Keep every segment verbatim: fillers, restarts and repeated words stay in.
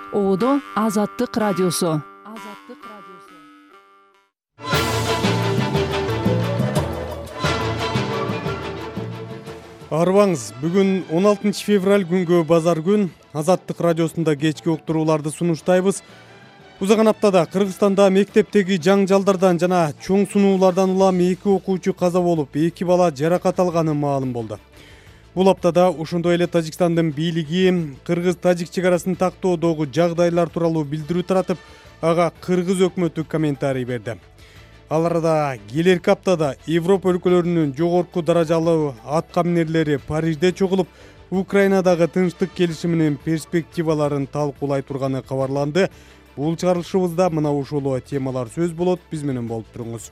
Оодо Азаттык радиосу. Азаттык радиосу. Арбаңыз, бүгүн он алтынчы февраль күнгө базар күн. Азаттык радиосунда кечки уктурууларды сунуштайбыз. Узаган аптада Кыргызстанда мектептеги жаңжалдардан жана чоң сунуулардан улам эки окуучу каза болуп, эки бала жаракат алганы маалым болду. Бул аптада ошондой эле Тажикстандын бийлиги кыргыз-тажик чегарасын тактоодогу жагдайлар тууралуу билдирүү таратып, ага кыргыз өкмөтү комментарий берди. Ал арада келерки аптада Европа өлкөлөрүнүн жогорку даражалуу атка минерлери Парижде чогулуп, Украинадагы тынчтык келишиминин перспективаларын талкуулай турганы кабарланды. Бул чыгарылышыбызда мына ушул темалар сөз болот. Биз менен болуп туруңуз.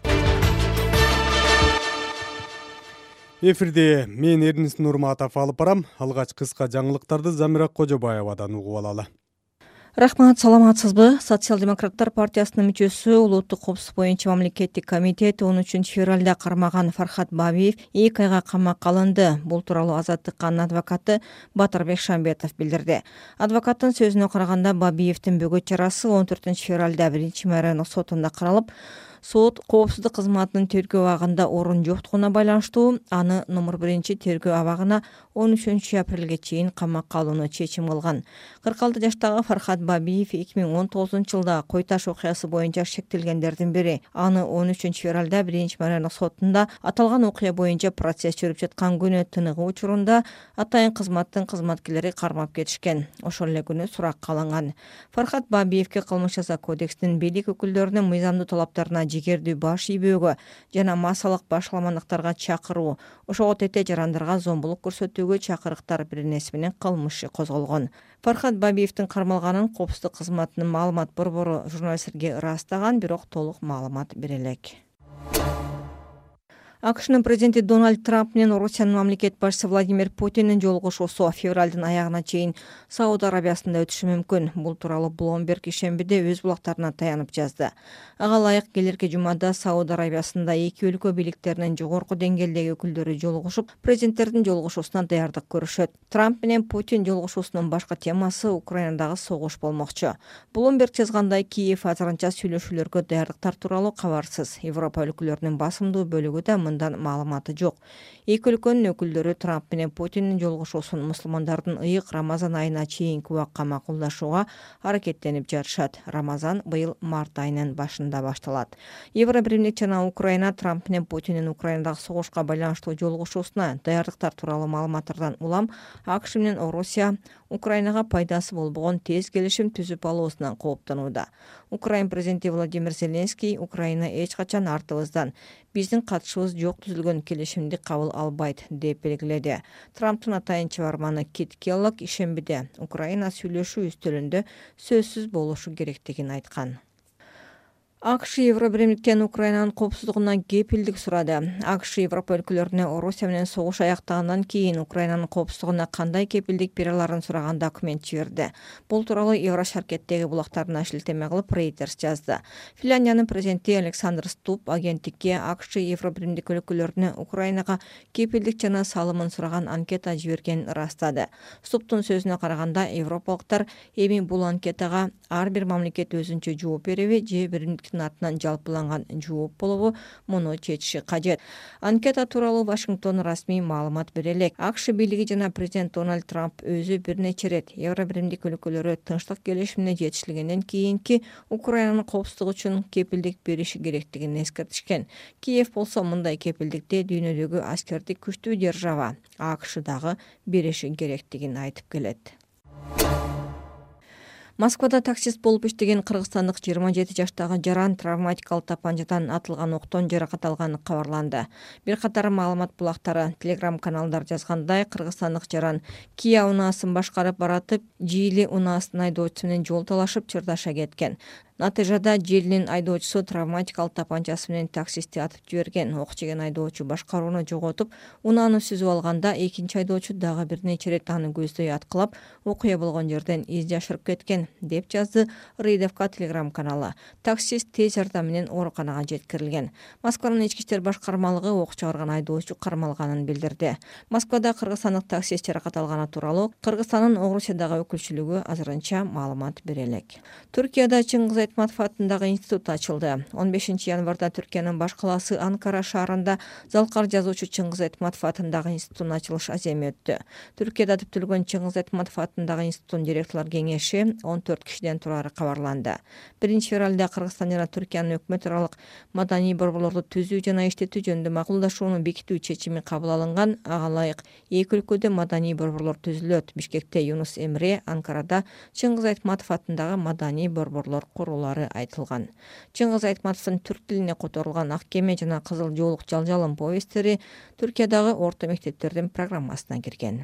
Эфирде мен Эрнис Нурматов алып барам. Алгач кыска жаңылыктарды Замира Кожобаевадан угуп алалы. Рахмат, саламатсызбы? Социал-демократтар партиясынын мүчөсү улуттук коопсуздук боюнча мамлекеттик комитет он үчүнчү февралда кармаган Фархат Бабиев эки айга камакка алынды. Бул тууралуу Азаттыктын адвокаты Батырбек Шамбетов билдирди. Адвокаттын сөзүнө караганда, Бабиевдин бөгөт чарасы он төртүнчү февралда биринчи мэрионук сотунда каралып, сот коопсуздук кызматынын тергөө абагында орун жоктугуна байланыштуу аны номер биринчи тергөө абагына он үчүнчү апрелге чейин камакка алууну чечим кылган. кырк алты жаштагы Фархат Бабиев эки миң он тогузунчу жылда Кой Таш окуясы боюнча шектелгендердин бири. Аны он үчүнчү февралда биринчи мэрионук сотунда аталган окуя боюнча процесс жүрүп жаткан күнү тыныгы учурунда атайын кызматтын кызматкерлери кармап кетишкен. Ошол эле күнү суракка алынган. Фархат Бабиевке кылмыш жаза кодекстин бийлик өкүлдөрүнүн мыйзамдуу талаптарына жигердүү баш ийбөөгө жана массалык башаламандыктарга чакыруу, ошого тете жарандарга зомбулук көрсөтүүгө чакырыктар бирнеси менен кылмыш козголгон. Фархат Бабиевдин кармалганын коопсуздук кызматынын маалымат борбору журналисттерге ырастаган, бирок толук маалымат бере элек. АКШнын президенти Дональд Трамп менен Орусиянын мамлекет башчысы Владимир Путиндин жолугушуусу февралдын аягына чейин Сауд Арабиясында өтүшү мүмкүн. Бул тууралуу Bloomberg ишембиде өз булактарына таянып жазды. Ага ылайык келерки жумада Сауд Арабиясында эки өлкө бийликтеринин жогорку деңгээлдеги өкүлдөрү жолугушуп, президенттердин жолугушуусуна даярдык көрүшөт. Трамп менен Путин жолугушуусунун башка темасы Украинадагы согуш болмокчу. Bloomberg жазгандай, Киев азырынча сүйлөшүүлөргө даярдыктар тууралуу кабарсыз. Европа өлкөлөрүнүн басымдуу бөлүгү да мындан маалыматы жок. Эки өлкөнүн өкүлдөрү Трамп менен Путиндин жолугушуусун мусулмандардын ыйык Рамазан айына чейинки убакка макулдашууга аракеттенип жатышат. Рамазан быйыл март айынын башында башталат. Евробиримдик жана Украина Трамп менен Путиндин Украинадагы согушка байланыштуу жолугушуусуна даярдыктар тууралуу маалыматтардан улам АКШ менен Орусия Украинага пайдасы болбогон тез келишим түзүп алуусунан кооптонууда. Украин президенти Владимир Зеленский Украина эч качан артыбыздан, биздин катышыбыз жок түзүлгөн келишимди кабыл албайт деп белгиледи. Трамптын атайын чыгарманы Кит Келлог ишембиде Украина сүйлөшүү үстөлүндө сөзсүз болушу керектигин айткан. АКШ Евробиримдиктен Украинанын коопсуздугуна кепилдик сурады. АКШ Европа өлкөлөрүнө Орусия менен согуш аяктагандан кийин Украинанын коопсуздугуна кандай кепилдик бере аларын сураган документ жиберди. Бул тууралуу Еврошаркеттеги булактарына шилтеме кылып Reuters жазды. Финляндиянын президенти Александр Стуб агенттикке АКШ Евробиримдик өлкөлөрүнө Украинага кепилдик жана салымын сураган анкета жибергенин ырастады. Стубтун сөзүнө караганда, европалыктар эми бул анкетага ар бир мамлекет өзүнчө жооп береби же биримдик атынан жалпыланган жооп болобу, муну чечиши кажет. Анкета тууралуу Вашингтон расмий маалымат бере элек. АКШ бийлиги жана президент Дональд Трамп өзү бир нече ирет Евробиримдик өлкөлөрү тынчтык келишимине жетишилгенден кийинки Украинанын коопсуздугу үчүн кепилдик бериши керектигин эскертишкен. Киев болсо мындай кепилдикти дүйнөдөгү аскердик күчтүү держава АКШ дагы бериши керектигин айтып келет. Москвада таксист болуп иштеген кыргызстандык жыйырма жети жаштагы жаран травматикалык тапанчадан атылган октон жаракат алганы кабарланды. Бир катар маалымат булактары, телеграм-каналдар жазгандай, кыргызстандык жаран Kia унаасын башкарып баратып, Жили унаасынын айдоочусу менен жол талашып чырдаша кеткен. Натыйжада желинин айдоочусу травматикалык тапанчасы менен таксистти атып жиберген. Ок жеген айдоочу башкарууну жоготуп, унааны сүзүп алганда экинчи айдоочу дагы бир нече ирет аны көздөй аткылап, окуя болгон жерден из жашырып кеткен, деп жазды Рыйдовка телеграм каналы. Таксист тез жардам менен ооруканага жеткирилген. Москванын ички иштер башкармалыгы ок чыгарган айдоочу кармалганын билдирди. Москвада кыргызстандык таксист жаракат алганы тууралуу Кыргызстандын Орусиядагы өкүлчүлүгү азырынча маалымат бере элек. Түркияда Чыңгыз Айтматов атындагы институт ачылды. он бешинчи январда Түркиянын баш калаасы Анкара шаарында залкар жазуучу Чыңгыз Айтматов атындагы институттун ачылыш аземи өттү. Түркияда түптөлгөн Чыңгыз Айтматов атындагы институттун директорлор кеңеши он төрт кишиден турары кабарланды. биринчи февралда Кыргызстан жана Түркиянын өкмөт аралык маданий борборлорду түзүү жана иштетүү жөнүндө макулдашууну бекитүү чечими кабыл алынган. Ага ылайык эки өлкөдө маданий борборлор түзүлөт. Бишкекте Юнус Эмре, Анкарада Чыңгыз Айтматов атындагы маданий борборлор курулары айтылган. Чыңгыз Айтматовдун түрк тилине которулган Ак кеме жана Кызыл жоолук жалжалым повесттери Түркиядагы орто мектептердин программасына кирген.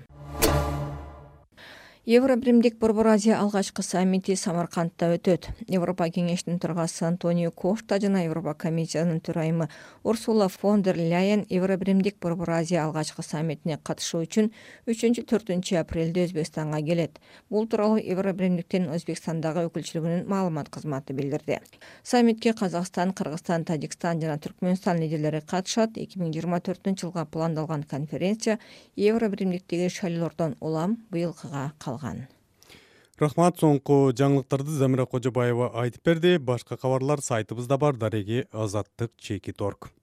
Евробиримдик Борбор Азия алгачкы саммити Самаркандта өтөт. Европа кеңешинин төрагасы Антонио Кошта жана Европа комиссиянын төрайымы Урсула фон дер Ляйен Евробиримдик Борбор Азия алгачкы саммитине катышуу үчүн үчүнчү төртүнчү апрелде Өзбекстанга келет. Бул тууралуу Евробиримдиктин Өзбекстандагы өкүлчүлүгүнүн маалымат кызматы билдирди. Саммитке Казакстан, Кыргызстан, Тажикстан жана Түркмөнстан лидерлери катышат. эки миң жыйырма төртүнчү жылга пландалган конференция Евробиримдиктеги шайлоордон улам быйылкыга калган. Рахмат, соңку жаңылыктарды Замира Кожобаева айтып берди. Башка кабарлар сайтыбызда бар, дареги азаттык чекит точка орг.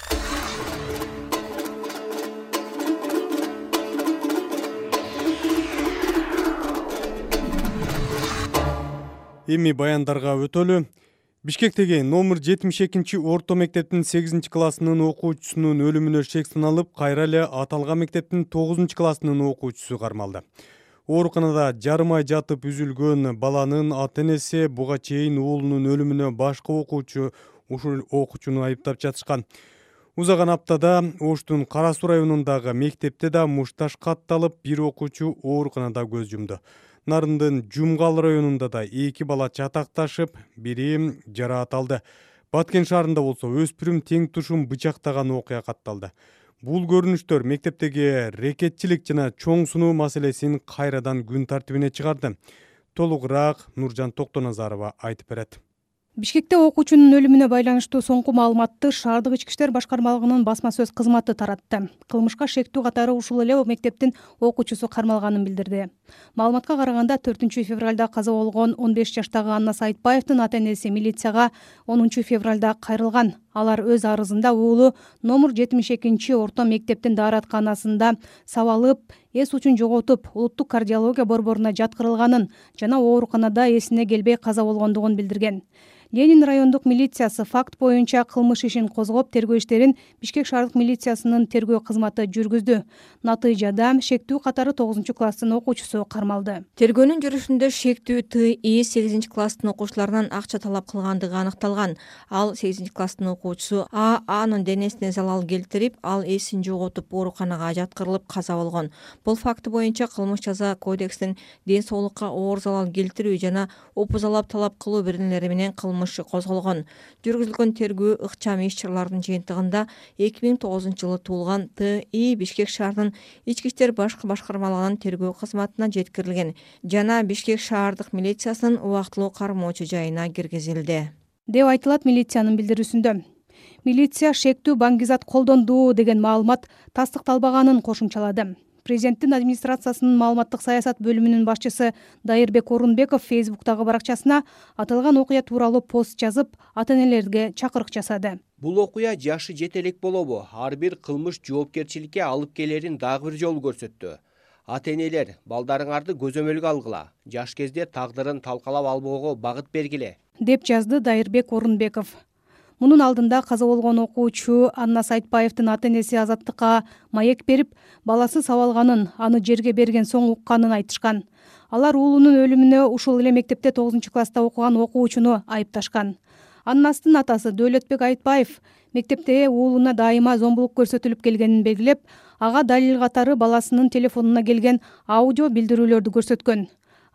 Эми баяндарга өтөлү. Бишкектеги номер жетимиш экинчи орто мектептин сегизинчи классынын окуучусунун өлүмүнө шек саналып, кайра эле аталган мектептин тогузунчу классынын окуучусу кармалды. Ооруканада жарым ай жатып үзүлгөн баланын ата-энеси буга чейин уулунун өлүмүнө башка окуучу ушул окуучуну айыптап жатышкан. Узаган аптада Оштун Кара Суу районундагы мектепте да мушташ катталып, бир окуучу ооруканада көз жумду. Нарындын Жумгал районунда да эки бала чатакташып, бири жараат алды. Баткен шаарында болсо өспүрүм тең тушум бычактаган окуя катталды. Бул көрүнүштөр мектептеги рекетчилик жана чоң сунуу маселесин кайрадан күн тартибине чыгарды. Толугураак Нуржан Токтоназарова айтып берет. Бишкекте окуучунун өлүмүнө байланыштуу соңку маалыматты шаардык ички иштер башкармалыгынын басма сөз кызматы таратты. Кылмышка шектүү катары ушул эле мектептин окуучусу кармалганын билдирди. Маалыматка караганда төртүнчү февралда каза болгон он беш жаштагы Анна Сайтбаевдин ата-энеси милицияга онунчу февралда кайрылган. Алар өз арызында уулу номер жетимиш экинчи орто мектептин дааратканасында сабалып, эс учун жоготуп, улуттук кардиология борборуна жаткырылганын жана ооруканада эсине келбей каза болгондугун билдирген. Ленин райондук милициясы факт боюнча кылмыш ишин козгоп, тергөө иштерин Бишкек шаардык милициясынын тергөө кызматы жүргүздү. Натыйжада шектүү катары тогузунчу класстын окуучусу кармалды. Тергөөнүн жүрүшүндө шектүү ТИ сегизинчи класстын окуучуларынан акча талап кылгандыгы аныкталган. Ал сегизинчи класстын окуучусу А анын денесине залал келтирип, ал эсин жоготуп, ооруканага жаткырылып каза болгон. Бул факты боюнча кылмыш жаза кодексинин ден соолукка оор залал келтирүү жана опузалап талап кылуу бирнелери менен кылмыш козголгон. Жүргүзүлгөн тергөө ыкчам иш-чаралардын жыйынтыгында эки миң тогузунчу жылы туулган ТИ Бишкек шаарынын ички иштер башкы башкармалыгынын тергөө кызматына жеткирилген жана Бишкек шаардык милициясынын убактылуу кармоочу жайына киргизилди, деп айтылат милициянын билдирүүсүндө. Милиция шектүү баңгизат колдонду деген маалымат тастыкталбаганын кошумчалады. Президенттин администрациясынын маалыматтык саясат бөлүмүнүн башчысы Дайырбек Орунбеков Фейсбуктагы баракчасына аталган окуя тууралуу пост жазып, ата-энелерге чакырык жасады. Бул окуя жашы жете элек болобу, ар бир кылмыш жоопкерчиликке алып келерин дагы бир жолу көрсөттү. Ата-энелер, балдарыңарды көзөмөлгө алгыла, жаш кезде тагдырын талкалап албоого багыт бергиле, деп жазды Дайырбек Орунбеков. Мунун алдында каза болгон окуучу Анна Сайтбаевдин ата-энеси Азаттыкка маек берип, баласы сабалганын, аны жерге берген соң укканын айтышкан. Алар уулунун өлүмүнө ушул эле мектепте тогузунчу класста окуган окуучуну айыпташкан. Аннастын атасы Дөөлөтбек Айтбаев мектепте уулуна дайыма зомбулук көрсөтүлүп келгенин белгилеп, ага далил катары баласынын телефонуна келген аудио билдирүүлөрдү көрсөткөн.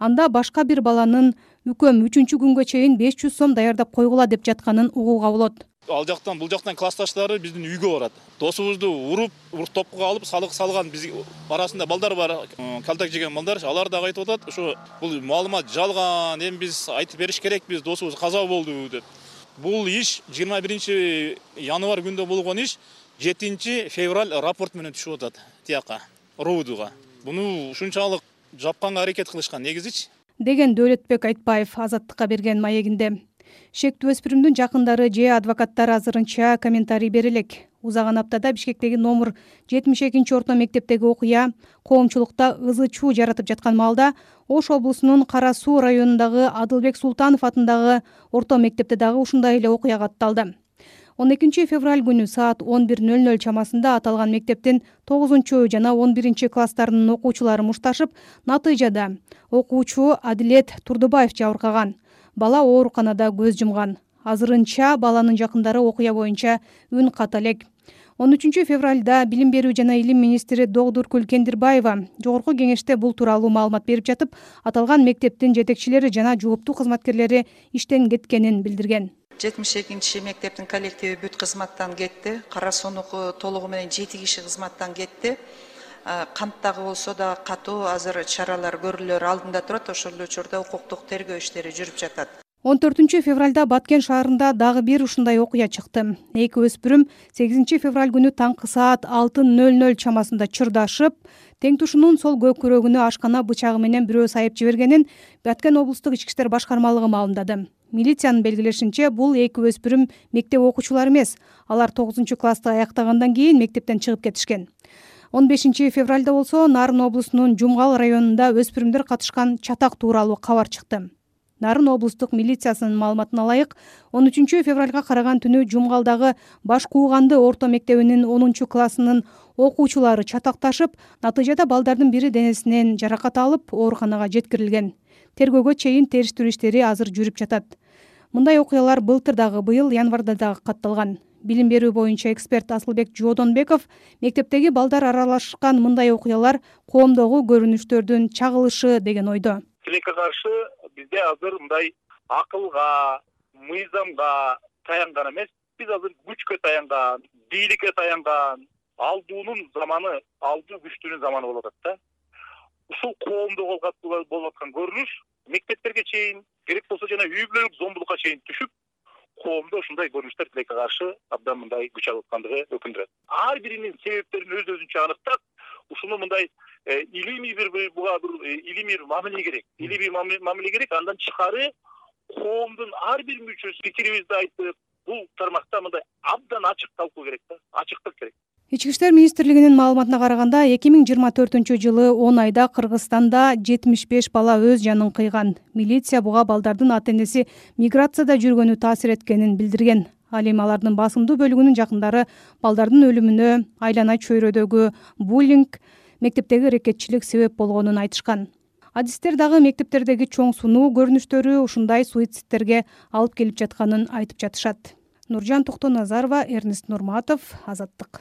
анда башка бир баланын үкөм үчүнчү күнгө чейин беш жүз сом даярдап койгула деп жатканын угууга болот. Ал жактан бул жактан классташтары биздин үйгө барат. Досубузду уруп, уруп топко алып салык салган биз арасында балдар бар, калтак жеген балдар, алар да айтып атат, ошо бул маалымат жалган, эми биз айтып бериш керекпиз, досубуз каза болду деп. Бул иш жыйырма биринчи январь күндө болгон иш жетинчи февраль рапорт менен түшүп атат тияка, РУДга. Буну ушунчалык жапканга аракет кылышкан негизичи, деген Дөөлөтбек Айтбаев Азаттыкка берген маегинде. Шектүү өспүрүмдүн жакындары же адвокаттары азырынча комментарий бере элек. Узаган аптада Бишкектеги номер жетимиш экинчи орто мектептеги окуя коомчулукта ызы чуу жаратып жаткан маалда Ош облусунун Кара Суу районундагы Адылбек Султанов атындагы орто мектепте дагы ушундай эле окуя катталды. он экинчи февраль күнү саат он бир ноль ноль чамасында аталган мектептин тогузунчу жана он биринчи класстарынын окуучулары мушташып, натыйжада окуучу Адилет Турдубаев жабыркаган. Бала ооруканада көз жумган. Азырынча баланын жакындары окуя боюнча үн ката элек. он үчүнчү февралда Билим берүү жана илим министри Догдуркүл Кендирбаева жогорку кеңеште бул тууралуу маалымат берип жатып, аталган мектептин жетекчилери жана жооптуу кызматкерлери иштен кеткенин билдирген. жетимиш экинчи мектептин коллективи бүт кызматтан кетти. Кара Суунуку толугу менен жети киши кызматтан кетти. Канттагы болсо да катуу азыр чаралар көрүлөр алдында турат. Ошол учурда укуктук тергөө иштери жүрүп жатат. он төртүнчү февралда Баткен шаарында дагы бир ушундай окуя чыкты. Эки өспүрүм сегизинчи февраль күнү таңкы саат алты ноль ноль чамасында чырдашып, тең тушунун сол көк күрөгүнө ашкана бычагы менен бирөө сайып жибергенин Баткен облустук ички иштер башкармалыгы маалымдады. Милициянын белгилешинче, бул эки өспүрүм мектеп окуучулары эмес. Алар тогузунчу классты аяктагандан кийин мектептен чыгып кетишкен. он бешинчи февралда болсо Нарын облусунун Жумгал районунда өспүрүмдөр катышкан чатак тууралуу кабар чыкты. Нарын облустук милициясынын маалыматына ылайык, он үчүнчү февралга караган түнү Жумгалдагы Баш Кууганды орто мектебинин онунчу классынын окуучулары чатакташып, натыйжада балдардын бири денесинен жаракат алып, ооруканага жеткирилген. Тергөөгө чейин териштирүү иштери азыр жүрүп жатат. Мындай окуялар былтыр дагы, быйыл январда дагы катталган. Билим берүү боюнча эксперт Асылбек Жодонбеков мектептеги балдар аралашкан мындай окуялар коомдогу көрүнүштөрдүн чагылышы деген ойдо. Тилекке каршы бизде азыр мындай акылга, мыйзамга таянган эмес, биз азыр күчкө таянган, бийликке таянган, алдуунун заманы, алдуу күчтүүнүн заманы болуп атат да. Ушул коомдо болуп аткан көрүнүш мектептерге чейин, керек болсо жана үй бүлөлүк зомбулукка чейин түшүп, коомдо ушундай көрүнүштөр тилекке каршы абдан мындай күч алып аткандыгы өкүндүрөт. Ар биринин себептерин өз өзүнчө аныктап, ушуну мындай илимий бир буга бир илимий мамиле керек. Илимий мамиле керек, андан тышкары коомдун ар бир мүчөсү пикирибизди айтып, бул тармакта мындай абдан ачык талкуу керек да, ачыктык керек. Ички иштер министрлигинин маалыматына караганда, эки миң жыйырма төртүнчү жылы он айда Кыргызстанда жетимиш беш бала өз жанын кыйган. Милиция буга балдардын ата-энеси миграцияда жүргөнү таасир эткенин билдирген. Ал эми алардын басымдуу бөлүгүнүн жакындары балдардын өлүмүнө айлана чөйрөдөгү буллинг, мектептеги рекетчилик себеп болгонун айтышкан. Адистер дагы мектептердеги чоң сунуу көрүнүштөрү ушундай суицидтерге алып келип жатканын айтып жатышат. Нуржан Токтоназарова, Эрнест Нурматов, Азаттык.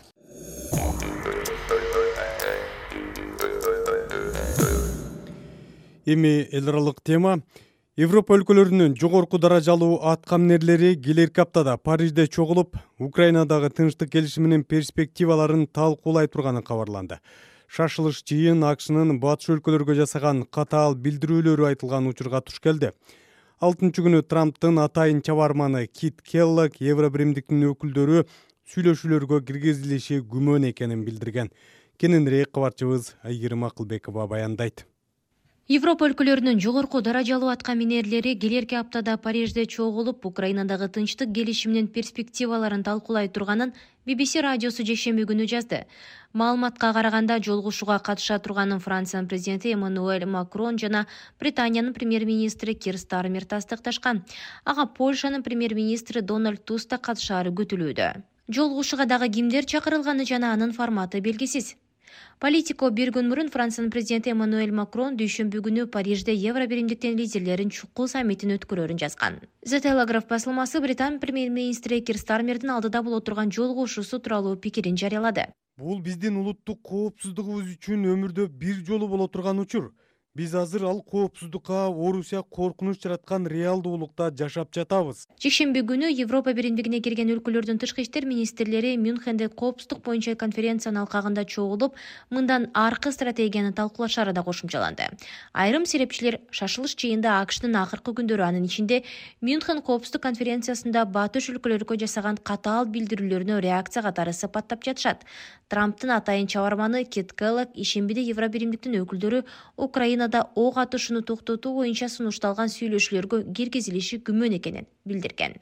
Эми эл аралык тема. Европа өлкөлөрүнүн жогорку даражалуу аткаминерлери келерки аптада Парижде чогулуп, Украинадагы тынчтык келишиминин перспективаларын талкуулай турганы кабарланды. Шашылыш жыйын АКШнын батыш өлкөлөргө жасаган катаал билдирүүлөрү айтылган учурга туш келди. алтынчы күнү Трамптын атайын чабарманы Кит Келлог Евробиримдиктин өкүлдөрү сүйлөшүүлөргө киргизилиши күмөн экенин билдирген. Кененирээк кабарчыбыз Айгерим Акылбекова баяндайт. Европа өлкөлөрүнүн жогорку даражалуу аткаминерлери келерки аптада Парижде чогулуп, Украинадагы тынчтык келишиминин перспективаларын талкуулай турганын би би си радиосу жекшемби күнү жазды. Маалыматка караганда, жолугушууга катыша турганын Франциянын президенти Эммануэль Макрон жана Британиянын премьер-министри Кир Стармер тастыкташкан. Ага Польшанын премьер-министри Дональд Туск да катышаары күтүлүүдө. Жолугушууга дагы кимдер чакырылганы жана анын форматы белгисиз. Политико бир күн мурун Франциянын президенти Эммануэль Макрон дүйшөмбү күнү Парижде Евробиримдиктин лидерлерин чукул саммитин өткөрөрүн жазган. The Telegraph басылмасы Британ премьер-министри Кир Стармердин алдыда боло турган жолугушуусу тууралуу пикирин жарыялады. Бул биздин улуттук коопсуздугубуз үчүн өмүрдө бир жолу боло турган учур. Биз азыр ал коопсуздукка Орусия коркунуч жараткан реалдуулукта жашап жатабыз. Жекшемби күнү Европа биримдигине кирген өлкөлөрдүн тышкы иштер министрлери Мюнхенде коопсуздук боюнча конференциянын алкагында чогулуп, мындан аркы стратегияны талкуулашары да кошумчаланды. Айрым серепчилер шашылыш жыйында АКШнын акыркы күндөрү, анын ичинде Мюнхен коопсуздук конференциясында батыш өлкөлөргө жасаган катаал билдирүүлөрүнө реакция катары сыпаттап жатышат. Трамптын атайын чабарманы Кит Келлог ишембиде Евробиримдиктин өкүлдөрү Украинада ок атышууну токтотуу боюнча сунушталган сүйлөшүүлөргө киргизилиши күмөн экенин билдирген.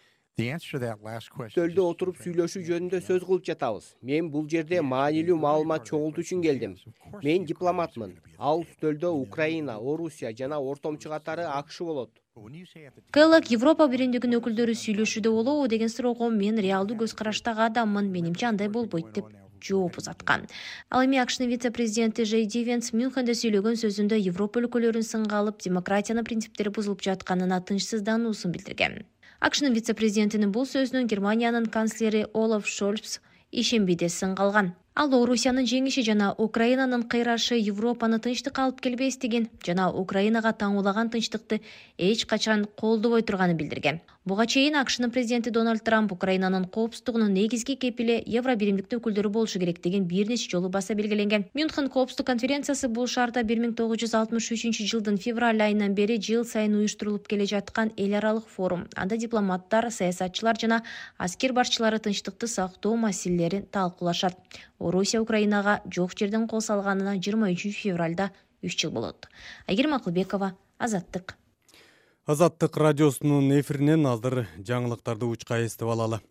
Төлдө отуруп сүйлөшүү жөнүндө сөз кылып жатабыз. Мен бул жерде маанилүү маалымат чогултуу үчүн келдим. Мен дипломатмын. Ал үстөлдө Украина, Орусия жана ортомчу катары АКШ болот. Келлог Европа биримдигинин өкүлдөрү сүйлөшүүдө болобу деген суроого мен реалдуу көз караштагы адаммын, менимче андай болбойт деп жооп узаткан. Ал эми АКШнын вице-президенти Джей Ди Венс Мюнхенде сүйлөгөн сөзүндө Европа өлкөлөрүн сынга алып, демократиянын принциптери бузулуп жатканына тынчсыздануусун билдирген. АКШнын вице-президентинин бул сөзүнөн Германиянын канцлери Олаф Шольц ишембиде сынга алган. Ал Орусиянын жеңиши жана Украинанын кыйрашы Европаны тынчтыкка алып келбес деген жана Украинага таңуулаган тынчтыкты эч качан колдобой турганын билдирген. Буга чейин АКШнын президенти Дональд Трамп Украинанын коопсуздугунун негизги кепили Евробиримдиктин өкүлдөрү болушу керек деген бир нече жолу баса белгиленген. Мюнхен коопсуздук конференциясы бул шаарда бир миң тогуз жүз алтымыш үчүнчү жылдын февраль айынан бери жыл сайын уюштурулуп келе жаткан эл аралык форум. Анда дипломаттар, саясатчылар жана аскер башчылары тынчтыкты сактоо маселелерин талкуулашат. Орусия Украинага жок жерден кол салганына жыйырма үчүнчү февралда үч жыл болот. Айгерим Акылбекова, Азаттык. Азаттык радиосунун эфиринен азыр жаңылыктарды учка эстип алалы.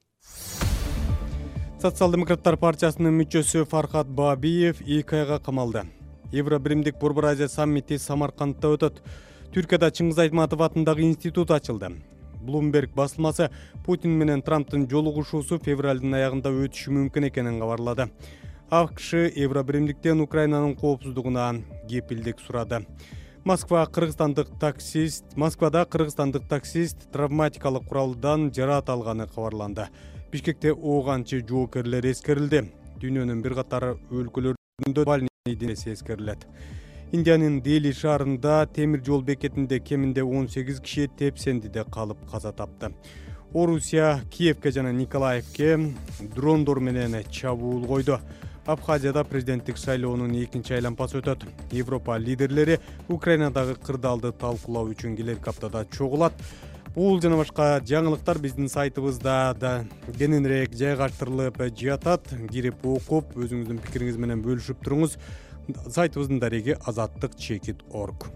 Социал-демократтар партиясынын мүчөсү Фархат Бабиев эки айга камалды. Евробиримдик Борбор Азия саммити Самаркандта өтөт. Түркияда Чыңгыз Айтматов атындагы институт ачылды. Bloomberg басылмасы Путин менен Трамптын жолугушуусу февралдын аягында өтүшү мүмкүн экенин кабарлады. АКШ Евробиримдиктен Украинанын коопсуздугуна кепилдик сурады. Москва кыргызстандык таксист, Москвада кыргызстандык таксист травматикалык куралдан жараат алганы кабарланды. Бишкекте ооганчы жоокерлер эскерилди. Дүйнөнүн бир катар өлкөлөрүндө Навальный денеси эскерилет. Индиянын Дели шаарында темир жол бекетинде кеминде он сегиз киши тепсендиде калып каза тапты. Орусия Киевке жана Николаевке дрондор менен чабуул койду. Абхазияда президенттик шайлоонун экинчи айлампасы өтөт. Европа лидерлери Украинадагы кырдаалды талкуулоо үчүн келерки аптада чогулат. Бул жана башка жаңылыктар биздин сайтыбызда да кененирээк жайгаштырылып жатат. Кирип окуп, өзүңүздүн пикириңиз менен бөлүшүп туруңуз. Сайтыбыздын дареги азаттык чекит точка орг.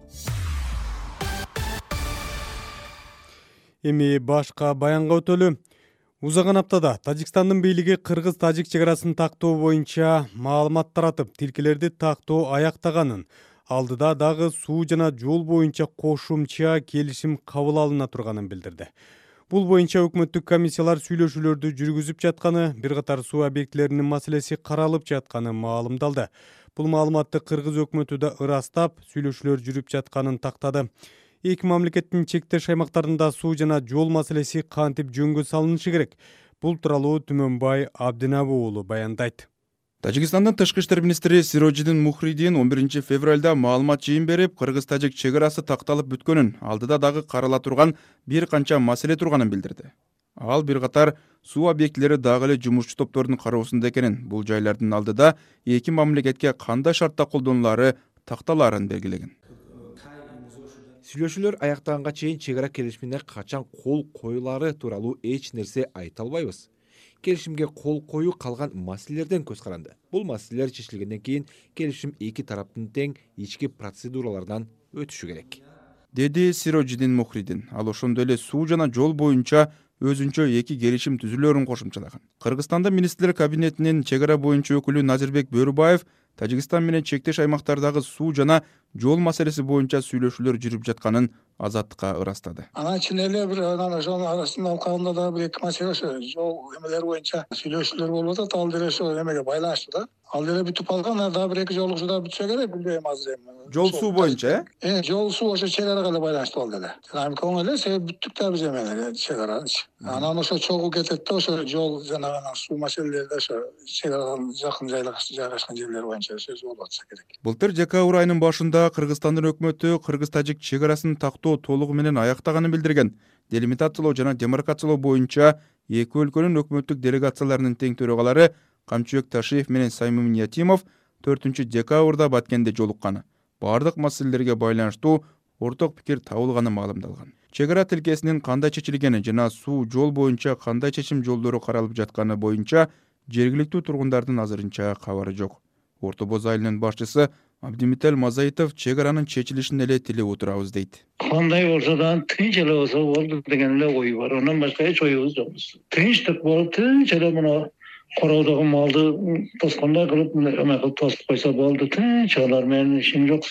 Эми башка баянга өтөлү. Узаган аптада Тажикстандын бийлиги кыргыз-тажик чек арасын тактоо боюнча маалымат таратып, тилкелерди тактоо аяктаганын, алдыда дагы суу жана жол боюнча кошумча келишим кабыл алына турганын билдирди. Бул боюнча өкмөттүк комиссиялар сүйлөшүүлөрдү жүргүзүп жатканы, бир катар суу объектилеринин маселеси каралып жатканы маалымдалды. Бул маалыматты кыргыз өкмөтү да ырастап, сүйлөшүүлөр жүрүп жатканын тактады. Эки мамлекеттин чектеш аймактарында суу жана жол маселеси кантип жөнгө салынышы керек? Бул тууралуу Түмөнбай Абдинабы уулу баяндайт. Тажикстандын тышкы иштер министри Сироджидин Мухридин он биринчи февралда маалымат жыйын берип, кыргыз-тажик чек арасы такталып бүткөнүн, алдыда дагы карала турган бир канча маселе турганын билдирди. Ал бир катар суу объектилери дагы эле жумушчу топтордун кароосунда экенин, бул жайлардын алдыда эки мамлекетке кандай шартта колдонулары такталаарын белгилеген. Сүйлөшүүлөр аяктаганга чейин чек ара келишимине качан кол коюлары тууралуу эч нерсе айта албайбыз. Келишимге кол коюу калган маселелерден көз каранды. Бул маселелер чечилгенден кийин келишим эки тараптын тең ички процедураларынан өтүшү керек, деди Сироджидин Мухридин. Ал ошондой эле суу жана жол боюнча өзүнчө эки келишим түзүлөрүн кошумчалаган. Кыргызстанда министрлер кабинетинин чек ара боюнча өкүлү Назирбек Бөрүбаев Тажикстан менен чектеш аймактардагы суу жана жол маселеси боюнча сүйлөшүүлөр жүрүп жатканын Азаттыкка ырастады. Анан ичинде эле бир анан ошонун арасында алкагында да бир эки маселе ошо жол эмелери боюнча сүйлөшүүлөр болуп атат. Ал деле ошо эмеге байланыштуу да. Ал деле бүтүп калган, дагы бир эки жолугушуу да бүтсө керек, билбейм азыр эми. Жол суу боюнча, э? Э, жол суу ошо чек арага эле байланыштуу ал деле. Жана көңүл эле себеп бүттүк да биз эмелер чек арачы. Анан ошо чогуу кетет да, ошо жол жана анан суу маселелери да ошо чек арадан жакын жайгашкан жерлер боюнча сөз болуп атса керек. Былтыр декабрь айынын башында айында Кыргызстандын өкмөтү кыргыз-тажик чек арасын тактоо толугу менен аяктаганын билдирген. Делимитациялоо жана демаркациялоо боюнча эки өлкөнүн өкмөттүк делегацияларынын тең төрагалары Камчыбек Ташиев менен Саймим Ятимов төртүнчү декабрда Баткенде жолукканы, бардык маселелерге байланыштуу орток пикир табылганы маалымдалган. Чек ара тилкесинин кандай чечилгени жана суу жол боюнча кандай чечим жолдору каралып жатканы боюнча жергиликтүү тургундардын азырынча кабары жок. Орто Боз айылынын башчысы Абдимител Мазаитов чек аранын чечилишин эле тилеп отурабыз дейт. Кандай болсо да тынч эле болсо болду деген эле ой бар. Андан башка эч оюбуз жокпуз. Тынчтык болуп, тынч эле мына короодогу малды тоскондой кылып эме кылып тосуп койсо болду. Тынч, алар менен ишим жок.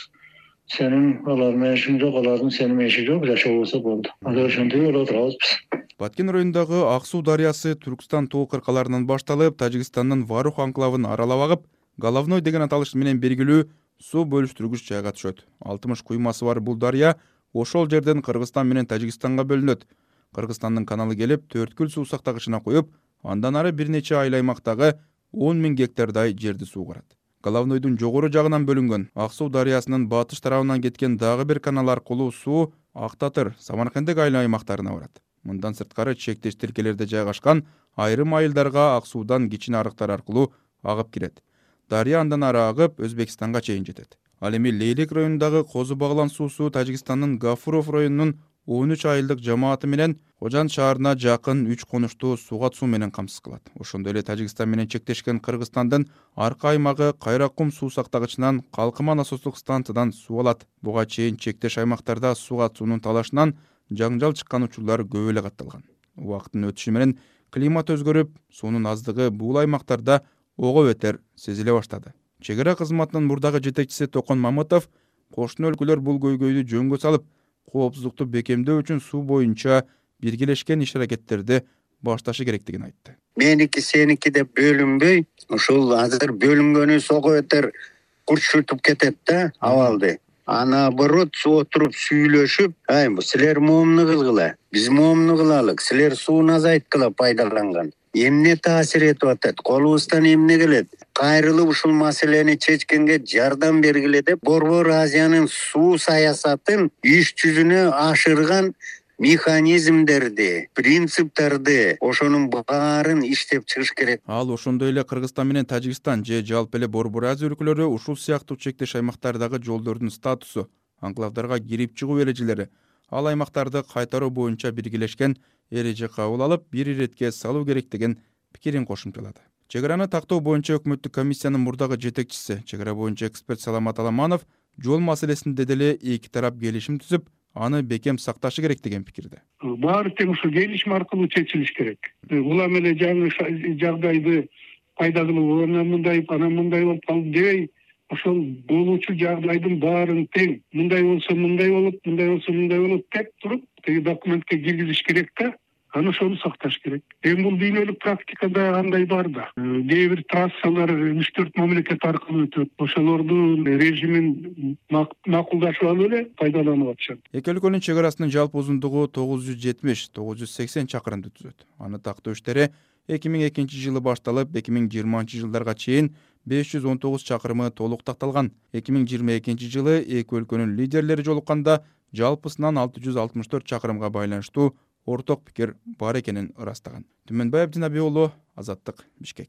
Сенин алар менен ишим жок, алардын сени менен иши жок, жашоо болсо болду. Азыр ошентип эле отурабыз биз. Баткен районундагы Ак Суу дарыясы Түркстан тоо кыркаларынан башталып, Тажикстандын Варух анклавын аралап агып, Головной деген аталыш менен белгилүү суу бөлүштүргүч жайга түшөт. алтымыш куймасы бар бул дарыя ошол жерден Кыргызстан менен Тажикстанга бөлүнөт. Кыргызстандын каналы келип, Төрткүл суу сактагычына куюп, андан ары бир нече айыл аймактагы он миң гектардай жерди суугарат. Головнойдун жогору жагынан бөлүнгөн Ак Суу дарыясынын батыш тарабынан кеткен дагы бир канал аркылуу суу Ак Татыр, Самаркандек айыл аймактарына барат. Мындан сырткары чектеш тилкелерде жайгашкан айрым айылдарга ак суудан кичине арыктар аркылуу агып кирет. Дарыя андан ары агып Өзбекстанга чейин жетет. Ал эми Лейлек районундагы Козу Баглан суусу Тажикстандын Гафуров районунун он үч айылдык жамааты менен Кожан шаарына жакын үч конушту сугат суу менен камсыз кылат. Ошондой эле Тажикстан менен чектешкен Кыргызстандын арка аймагы Кайраккум суу сактагычынан Калкыма насостук станциядан суу алат. Буга чейин чектеш аймактарда сугат суунун талашынан жаңжал чыккан учурлар көп эле катталган. Убакыттын өтүшү менен климат өзгөрүп, суунун аздыгы бул аймактарда ого бетер сезиле баштады. Чек ара кызматынын мурдагы жетекчиси Токон Мамытов кошуна өлкөлөр бул көйгөйдү жөнгө салып, коопсуздукту бекемдөө үчүн суу боюнча биргелешкен иш-аракеттерди башташы керектигин айтты. Меники сеники деп бөлүнбөй, ушул азыр бөлүнгөнү сого бетер курчутуп кетет да абалды. Наоборот, отуруп сүйлөшүп, ай, силер моомну кылгыла, биз моомну кылалык, силер сууну азайткыла пайдаланган. Эмне таасир этип атат, колубуздан эмне келет? Кайрылып ушул маселени чечкенге жардам бергиле деп Борбор Азиянын суу саясатын иш жүзүнө ашырган механизмдерди, принциптарды, ошонун баарын иштеп чыгыш керек. Ал ошондой эле Кыргызстан менен Тажикстан же жалпы эле Борбор Азия өлкөлөрү ушул сыяктуу чектеш аймактардагы жолдордун статусу, анклавдарга кирип чыгуу эрежелери, ал аймактарды кайтаруу боюнча биргелешкен эреже кабыл алып, бир иретке салуу керек деген пикирин кошумчалады. Чек араны тактоо боюнча өкмөттүк комиссиянын мурдагы жетекчиси, чек ара боюнча эксперт Саламат Аламанов жол маселесинде деле эки тарап келишим түзүп, аны бекем сакташы керек деген пикирде. Баары тең ушул келишим аркылуу чечилиш керек. Улам эле жаңы жагдайды пайда кылып, анан мындай, анан мындай болуп калды дебей, ошол болуучу жагдайдын баарын тең, мындай болсо мындай болот, мындай болсо мындай болот деп туруп, теги документке киргизиш керек да. Аны ошону сакташ керек. Эми бул дүйнөлүк практикада андай бар да. Кээ бир трассалар үч төрт мамлекет аркылуу өтөт. Ошолордун режимин макулдашып алып эле пайдаланып атышат. Эки өлкөнүн чек арасынын жалпы узундугу тогуз жүз жетимиш — тогуз жүз сексен чакырымды түзөт. Аны тактоо иштери эки миң экинчи жылы башталып, эки миң жыйырманчы жылдарга чейин беш жүз он тогуз чакырымы толук такталган. эки миң жыйырма экинчи жылы эки өлкөнүн лидерлери жолукканда жалпысынан алты жүз алтымыш төрт чакырымга байланыштуу орток пикир бар экенин ырастаган. Түмөнбай Абдинабий уулу, Азаттык, Бишкек.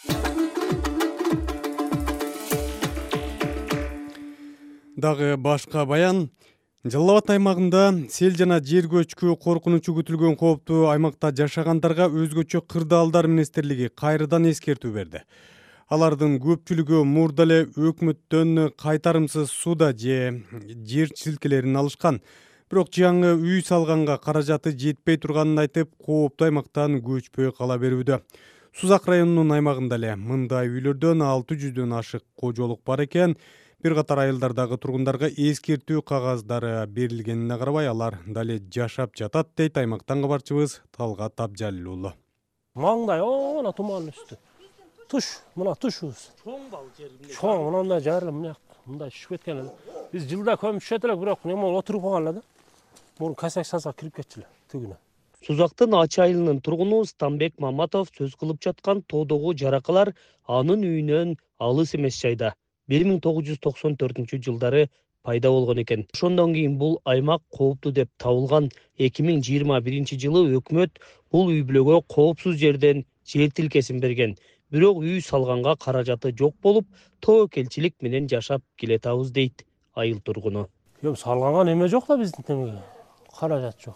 Дагы башка баян. Жалал Абад аймагында сел жана жер көчкү коркунучу күтүлгөн кооптуу аймакта жашагандарга өзгөчө кырдаалдар министрлиги кайрадан эскертүү берди. Алардын көпчүлүгү мурда эле өкмөттөн кайтарымсыз сууда же жер силкелерин алышкан. Бирок жаңы үй салганга каражаты жетпей турганын айтып, кооптуу аймактан көчпөй кала берүүдө. Сузак районунун аймагында эле мындай үйлөрдөн алты жүздөн ашык кожолук бар экен. Бир катар айылдардагы тургундарга эскертүү кагаздары берилгенине карабай, алар дале жашап жатат, дейт аймактан кабарчыбыз Талгат Абжалил уулу. Маңдай ана туман үстү. Туш, мына тушубуз. Чоң бал жеринде. Чоң, мындай жарылып, мына мындай түшүп кеткен эле. Биз жылда көмүп түшөт элек, бирок неме отуруп калган эле да. Мурун касак-сасак кирип кетчүлөр түгүнө. Сузактын Ачы айылынын тургуну Станбек Маматов сөз кылып жаткан тоодогу жаракалар анын үйүнөн алыс эмес жайда. бир миң тогуз жүз токсон төртүнчү жылдары пайда болгон экен. Ошондон кийин бул аймак кооптуу деп табылган эки миң жыйырма биринчи жылы өкмөт бул үй бүлөгө коопсуз жерден жер тилкесин берген. Бирок үй салганга каражаты жок болуп, тобокелчилик менен жашап келатабыз дейт айыл тургуну. Эми салганга неме жок да биздин темеге. Каражат жок.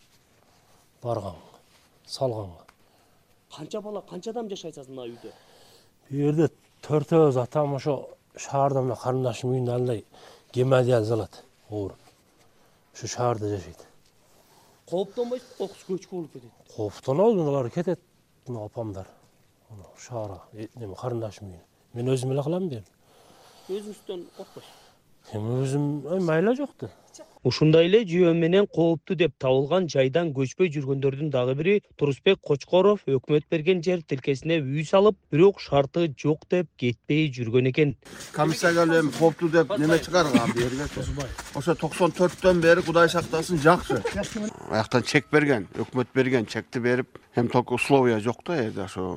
Барганга, салганга. Канча бала, канча адам жашайсыз мына үйдө? Бу жерде төртөөбүз атам ошо шаарда мына карындашым үйүнүн алдында гемодиализ алат, ооруп. Ушу шаарда жашайт. Кооптонбойсузбу, кокус көчкү болуп кетет? Кооптонобуз, алар кетет. Мына апамдар. Шаара, неме карындашым үйүнө. Мен өзүм эле кылам берем. Өзүңүздөн коркпойсузбу? Эми өзүм майла жок да. Ушундай эле жүйө менен кооптуу деп табылган жайдан көчпөй жүргөндөрдүн дагы бири Турусбек Кочкоров өкмөт берген жер тилкесине үй салып, бирок шарты жок деп кетпей жүргөн экен. Комиссияга эми кооптуу деп неме чыгарган бу жерге. Ошо токсон төрттөн бери Кудай сактасын жакшы. Аяктан чек берген, өкмөт берген чекти берип, эми только условия жок да жерде ошо.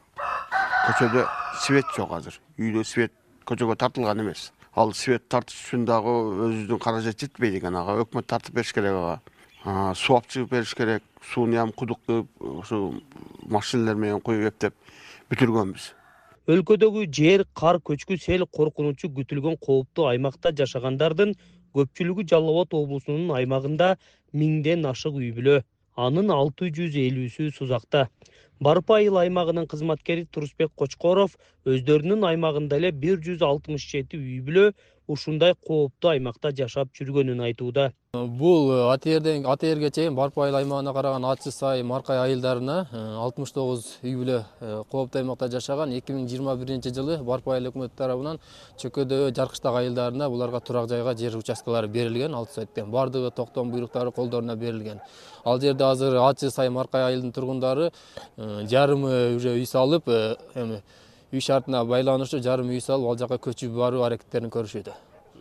Көчөдө свет жок азыр. Үйдө свет көчөгө тартылган эмес. Ал свет тартыш үчүн дагы өзүнүн каражат жетпейт экен ага. Өкмөт тартып бериш керек ага. Суу алып чыгып бериш керек. Сууну ям кудук кылып, ошо машиналар менен коюп эптеп бүтүргөнбүз. Өлкөдөгү жер, кар, көчкү, сел коркунучу күтүлгөн кооптуу аймакта жашагандардын көпчүлүгү Жалал Абад облусунун аймагында миңден ашык үй бүлө. Анын алты жүз элүүсү Сузакта. Барпа айыл аймагынын кызматкери Турусбек Кочкоров өздөрүнүн аймагында эле бир жүз алтымыш жети үй бүлө ушундай кооптуу аймакта жашап жүргөнүн айтууда. Бул АТРден АТРге чейин Барпа айыл аймагына караган Ачы Сай, Маркай айылдарына алтымыш тогуз үй бүлө кооптуу аймакта жашаган. эки миң жыйырма биринчи жылы Барпа айыл өкмөтү тарабынан Чөкөдө, Жаркыштак айылдарына буларга турак жайга жер участкалары берилген. Алты сайттан бардыгы токтом буйруктары колдоруна берилген. Ал жерде азыр Ачы Сай, Маркай айылдын тургундары жарымы уже үй салып, эми үй шартына байланыштуу жарым үй салып, ал жака көчүп баруу аракеттерин көрүшүүдө.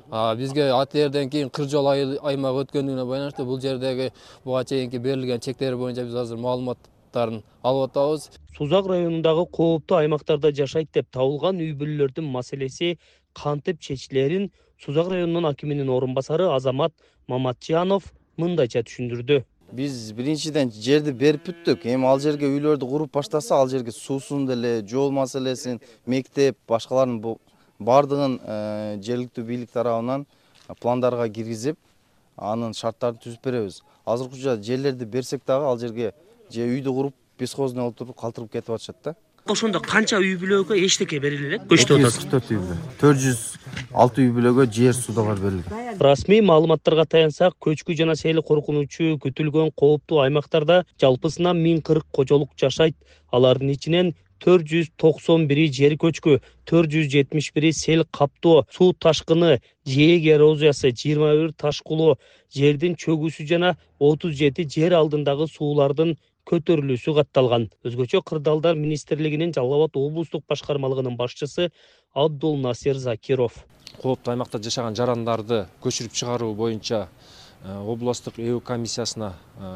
Бизге АТРден кийин кырк жол аймак өткөндүгүнө байланыштуу бул жердеги буга чейинки берилген чектер боюнча биз азыр маалыматтарын алып атабыз. Сузак районундагы кооптуу аймактарда жашайт деп табылган үй бүлөлөрдүн маселеси кантип чечилерин Сузак районунун акиминин орун басары Азамат Маматжанов мындайча түшүндүрдү. Биз биринчиден жерди берип бүттүк. Эми ал жерге үйлөрдү куруп баштаса, ал жерге суусун деле, жол маселесин, мектеп, башкаларын бардыгын жергиликтүү бийлик тарабынан пландарга киргизип, анын шарттарын түзүп беребиз. Азыркы учурда жерлерди берсек дагы ал жерге же үйдү куруп, бесхозный олтуруп калтырып кетип атышат да. Ошондо канча үй бүлөгө эчтеке берилет? Көчтө атасыз. төрт үй бүлө. төрт жүз алты үй бүлөгө жер суда бар берилген. Расмий маалыматтарга таянсак, көчкү жана сел коркунучу күтүлгөн кооптуу аймактарда жалпысынан миң кырк кожолук жашайт. Алардын ичинен төрт жүз токсон бири жер көчкү, төрт жүз жетимиш бири сел каптоо, суу ташкыны, жээк эрозиясы, жыйырма бир ташкулоо, жердин чөгүүсү жана отуз жети жер алдындагы суулардын көтөрүлүүсү катталган. Өзгөчө Кырдаалдар министрлигинин Жалал Абад облустук башкармалыгынын башчысы Абдул Насир Закиров. Кооптуу аймакта жашаган жарандарды көчүрүп чыгаруу боюнча облустук ЭУ комиссиясына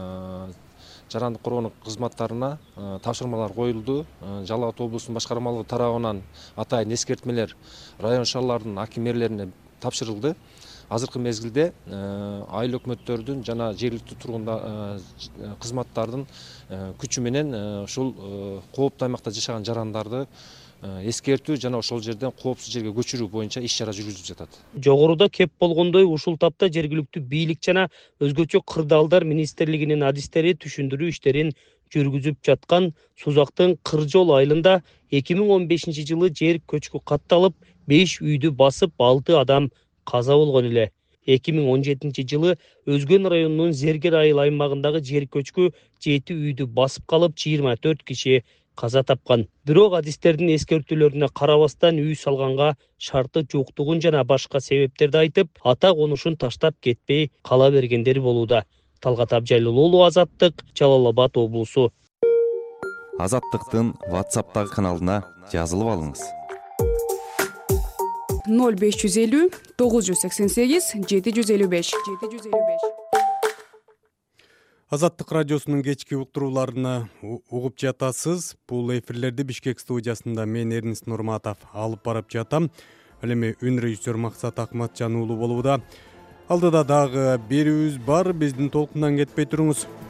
жарандык коргонуу кызматтарына тапшырмалар коюлду. Жалал Абад облустунун башкармалыгы тарабынан атайын эскертмелер район шаарлардын акимерлерине тапшырылды. Азыркы мезгилде айыл өкмөттөрдүн жана жергиликтүү тургундар кызматтардын күчү менен ушул кооптуу аймакта жашаган жарандарды эскертүү жана ошол жерден коопсуз жерге көчүрүү боюнча иш чара жүргүзүлүп жатат. Жогоруда кеп болгондой ушул тапта жергиликтүү бийлик жана өзгөчө Кырдаалдар министрлигинин адистери түшүндүрүү иштерин жүргүзүп жаткан. Сузактын Кыржол айылында эки миң он бешинчи жылы жер көчкү катталып, беш үйдү басып, алты адам каза болгон эле. эки миң он жетинчи жылы Өзгөн районунун Зергер айыл аймагындагы жер көчкү жети үйдү басып калып, жыйырма төрт киши каза тапкан. Бирок адистердин эскертүүлөрүнө карабастан үй салганга шарты жоктугун жана башка себептерди айтып, ата конушун таштап кетпей кала бергендер болууда. Талгат Абжайлыл уулу, Азаттык, Жалал Абад облусу. Азаттыктын WhatsApp'тагы каналына жазылып алыңыз. ноль беш жүз элүү тогуз жүз сексен сегиз жети жүз элүү беш. Азаттык радиосунун кечки уктурууларына угуп жатасыз. Бул эфирлерди Бишкек студиясында мен Эрнис Нурматов алып барып жатам. Ал эми үн режиссер Максат Акматжан уулу болууда. Алдыда дагы берүүбүз бар, биздин толкундан кетпей туруңуз.